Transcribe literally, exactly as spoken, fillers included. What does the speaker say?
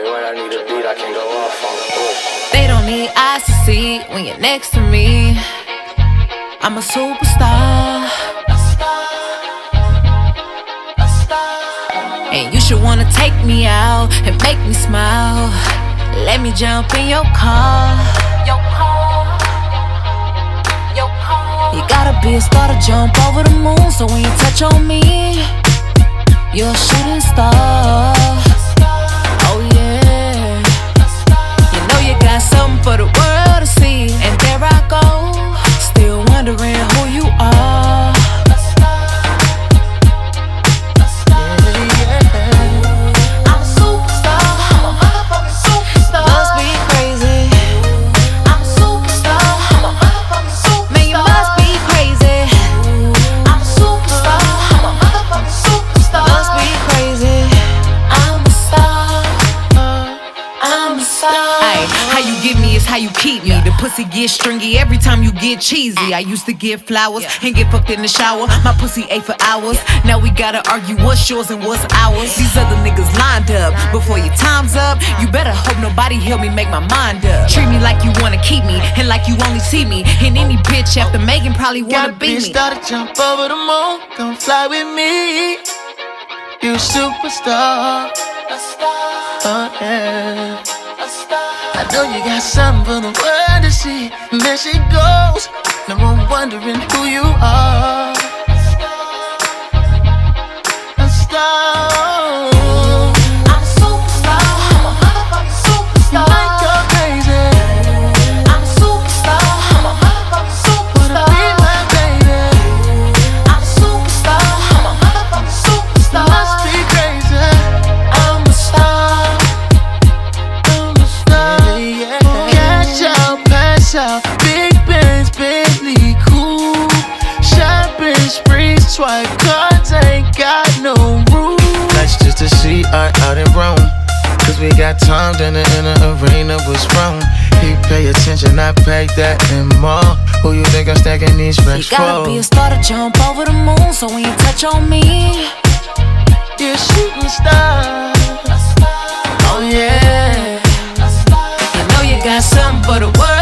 when I need a beat, I can go off on the They don't need eyes to see when you're next to me. I'm a superstar, and you should wanna take me out and make me smile. Let me jump in your car. You gotta be a star to jump over the moon, so when you touch on me, you're a shooting star. Oh yeah, you know you got something for the world to see. And there I go, still wondering who you are. How you keep me, the pussy get stringy every time you get cheesy. I used to get flowers and get fucked in the shower. My pussy ate for hours. Now we gotta argue what's yours and what's ours. These other niggas lined up before your time's up. You better hope nobody help me make my mind up. Treat me like you wanna keep me and like you only see me. And any bitch after Megan probably wanna be me. Gotta jump over the moon, come fly with me. You superstar. Oh yeah. I know you got something for the world to see. And there she goes, no one wondering who you are. A star. I'm a superstar. I'm a motherfucking superstar. You might go crazy. I'm a superstar. I'm a motherfucking superstar. Wanna be my baby. I'm a superstar. I'm a motherfucking superstar. You must be crazy. I'm a star. Out. Big Benz, Bentley, cool. Shopping sprees, swipe cards, ain't got no rules. That's just to see art out in Rome. Cause we got Tom in the, in the arena, what's wrong? He pay attention, I pay that and more. Who you think I'm stacking these racks for? You gotta be a star to jump over the moon, so when you touch on me, you're a shooting star. Oh yeah, you know you got something for the world.